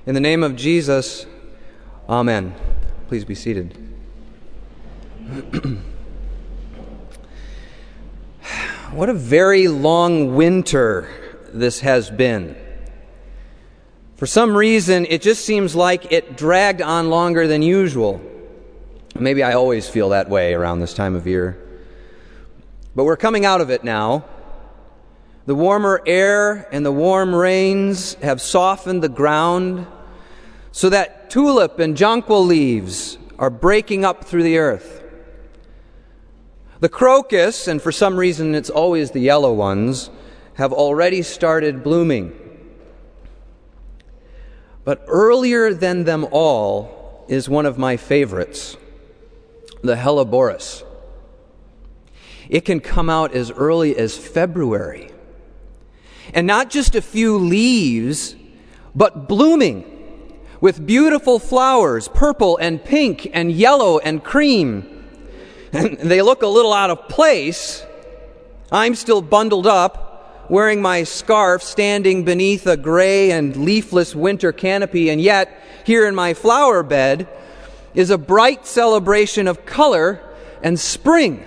In the name of Jesus, Amen. Please be seated. What a very long winter this has been. For some reason, it just seems like it dragged on longer than usual. Maybe I always feel that way around this time of year. But we're coming out of it now. The warmer air and the warm rains have softened the ground so that tulip and jonquil leaves are breaking up through the earth. The crocus, and for some reason it's always the yellow ones, have already started blooming. But earlier than them all is one of my favorites, the Helleborus. It can come out as early as February. And not just a few leaves, but blooming with beautiful flowers, purple and pink and yellow and cream. And they look a little out of place. I'm still bundled up, wearing my scarf, standing beneath a gray and leafless winter canopy, and yet, here in my flower bed, is a bright celebration of color and spring.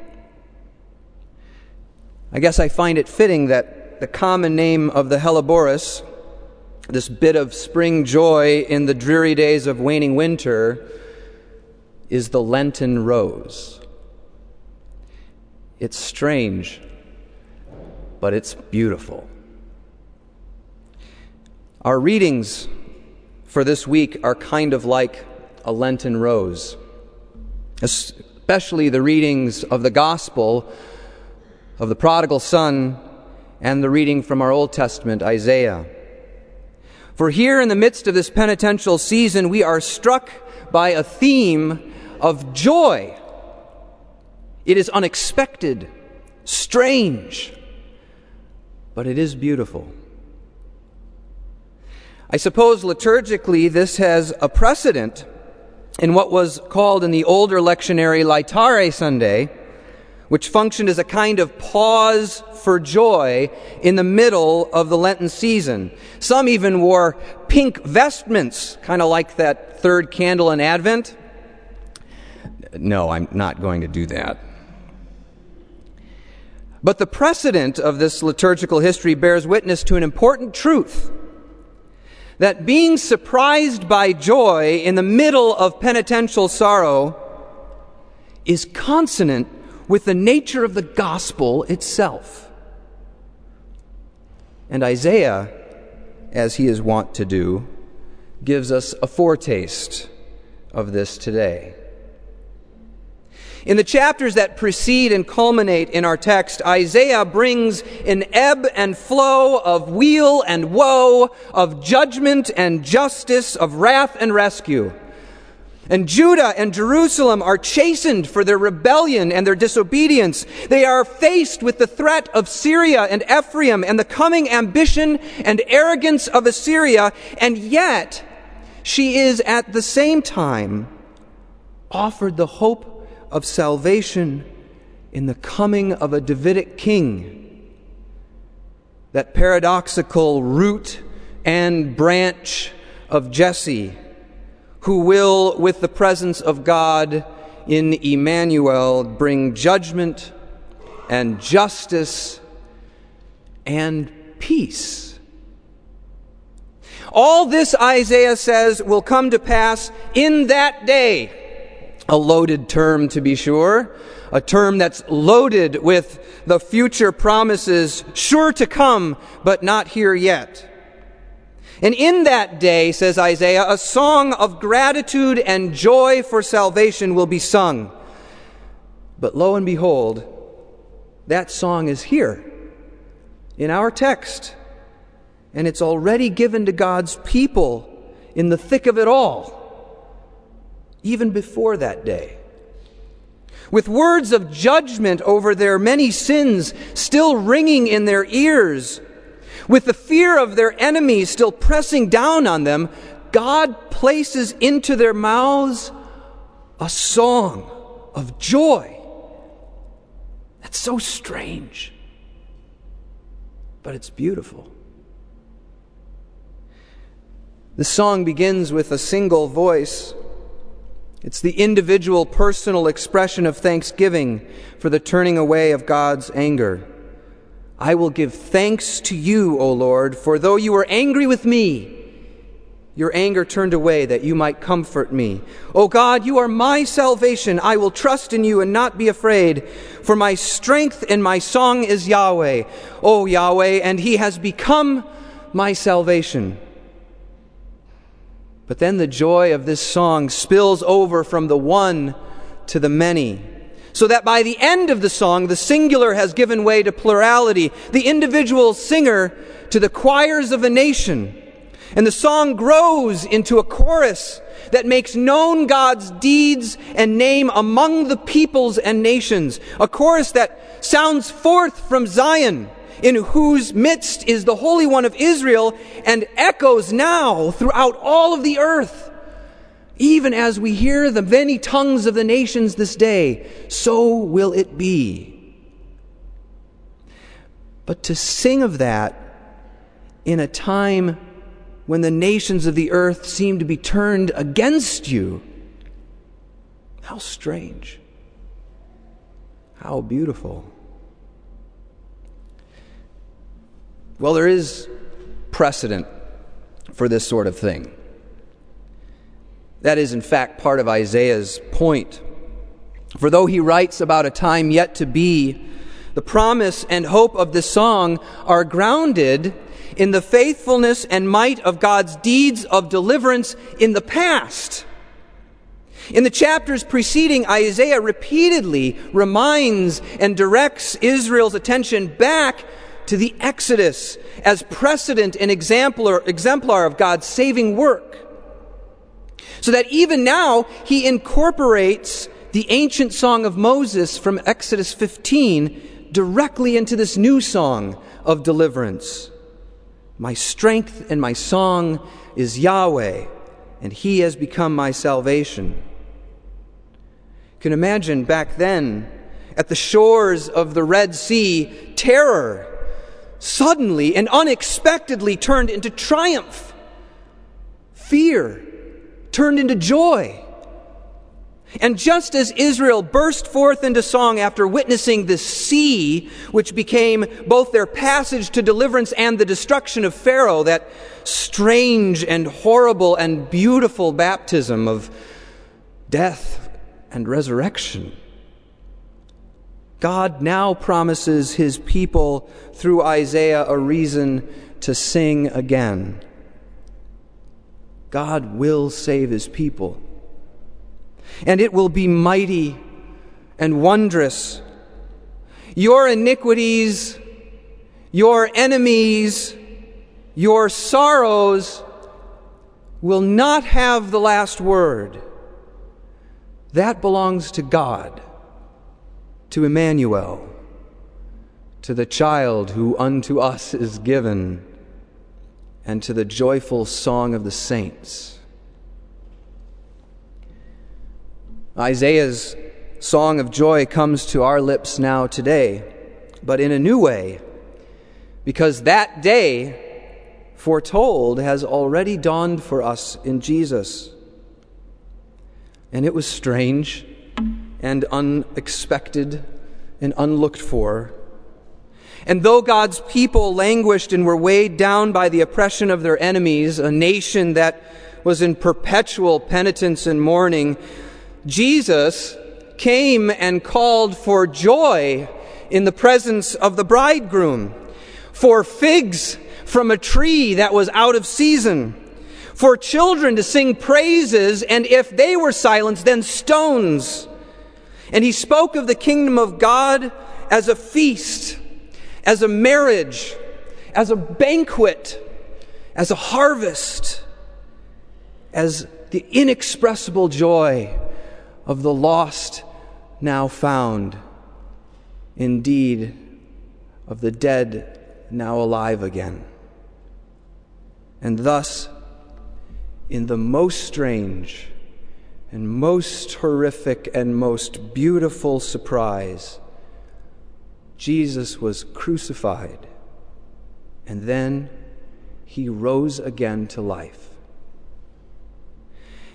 I guess I find it fitting that the common name of the Helleborus, this bit of spring joy in the dreary days of waning winter, is the Lenten rose. It's strange, but it's beautiful. Our readings for this week are kind of like a Lenten rose, especially the readings of the Gospel of the prodigal son and the reading from our Old Testament, Isaiah. For here in the midst of this penitential season, we are struck by a theme of joy. It is unexpected, strange, but it is beautiful. I suppose liturgically this has a precedent in what was called in the older lectionary Laetare Sunday, which functioned as a kind of pause for joy in the middle of the Lenten season. Some even wore pink vestments, kind of like that third candle in Advent. No, I'm not going to do that. But the precedent of this liturgical history bears witness to an important truth, that being surprised by joy in the middle of penitential sorrow is consonant with the nature of the gospel itself. And Isaiah, as he is wont to do, gives us a foretaste of this today. In the chapters that precede and culminate in our text, Isaiah brings an ebb and flow of weal and woe, of judgment and justice, of wrath and rescue. And Judah and Jerusalem are chastened for their rebellion and their disobedience. They are faced with the threat of Syria and Ephraim and the coming ambition and arrogance of Assyria, and yet she is at the same time offered the hope of salvation in the coming of a Davidic king. That paradoxical root and branch of Jesse, who will, with the presence of God in Emmanuel, bring judgment and justice and peace. All this, Isaiah says, will come to pass in that day. A loaded term, to be sure, a term that's loaded with the future promises sure to come, but not here yet. And in that day, says Isaiah, a song of gratitude and joy for salvation will be sung. But lo and behold, that song is here in our text. And it's already given to God's people in the thick of it all, even before that day. With words of judgment over their many sins still ringing in their ears, with the fear of their enemies still pressing down on them, God places into their mouths a song of joy. That's so strange, but it's beautiful. This song begins with a single voice. It's the individual personal expression of thanksgiving for the turning away of God's anger. I will give thanks to you, O Lord, for though you were angry with me, your anger turned away that you might comfort me. O God, you are my salvation. I will trust in you and not be afraid. For my strength and my song is Yahweh. O Yahweh, and he has become my salvation. But then the joy of this song spills over from the one to the many, so that by the end of the song, the singular has given way to plurality, the individual singer to the choirs of a nation. And the song grows into a chorus that makes known God's deeds and name among the peoples and nations. A chorus that sounds forth from Zion, in whose midst is the Holy One of Israel, and echoes now throughout all of the earth. Even as we hear the many tongues of the nations this day, so will it be. But to sing of that in a time when the nations of the earth seem to be turned against you, how strange. How beautiful. Well, there is precedent for this sort of thing. That is, in fact, part of Isaiah's point. For though he writes about a time yet to be, the promise and hope of the song are grounded in the faithfulness and might of God's deeds of deliverance in the past. In the chapters preceding, Isaiah repeatedly reminds and directs Israel's attention back to the Exodus as precedent and exemplar of God's saving work. So that even now, he incorporates the ancient song of Moses from Exodus 15 directly into this new song of deliverance. My strength and my song is Yahweh, and he has become my salvation. You can imagine back then, at the shores of the Red Sea, terror suddenly and unexpectedly turned into triumph. Fear turned into joy. And just as Israel burst forth into song after witnessing this sea, which became both their passage to deliverance and the destruction of Pharaoh, that strange and horrible and beautiful baptism of death and resurrection, God now promises his people through Isaiah a reason to sing again. God will save his people. And it will be mighty and wondrous. Your iniquities, your enemies, your sorrows will not have the last word. That belongs to God, to Emmanuel, to the child who unto us is given, and to the joyful song of the saints. Isaiah's song of joy comes to our lips now today, but in a new way, because that day, foretold, has already dawned for us in Jesus. And it was strange and unexpected and unlooked for. And though God's people languished and were weighed down by the oppression of their enemies, a nation that was in perpetual penitence and mourning, Jesus came and called for joy in the presence of the bridegroom, for figs from a tree that was out of season, for children to sing praises, and if they were silenced, then stones. And he spoke of the kingdom of God as a feast, as a marriage, as a banquet, as a harvest, as the inexpressible joy of the lost now found, indeed, of the dead now alive again. And thus, in the most strange and most horrific and most beautiful surprise, Jesus was crucified, and then he rose again to life.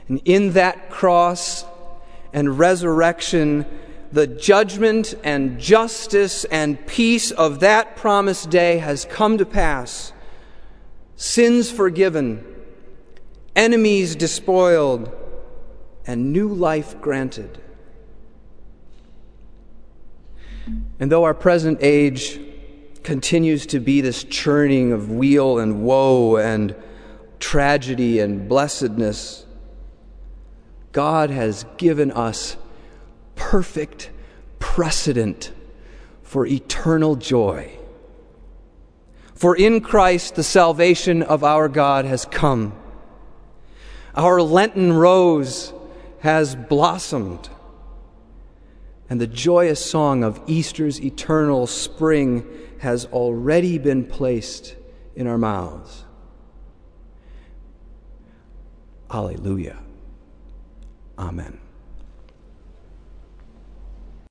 And in that cross and resurrection, the judgment and justice and peace of that promised day has come to pass. Sins forgiven, enemies despoiled, and new life granted. And though our present age continues to be this churning of weal and woe and tragedy and blessedness, God has given us perfect precedent for eternal joy. For in Christ the salvation of our God has come. Our Lenten rose has blossomed, and the joyous song of Easter's eternal spring has already been placed in our mouths. Alleluia. Amen.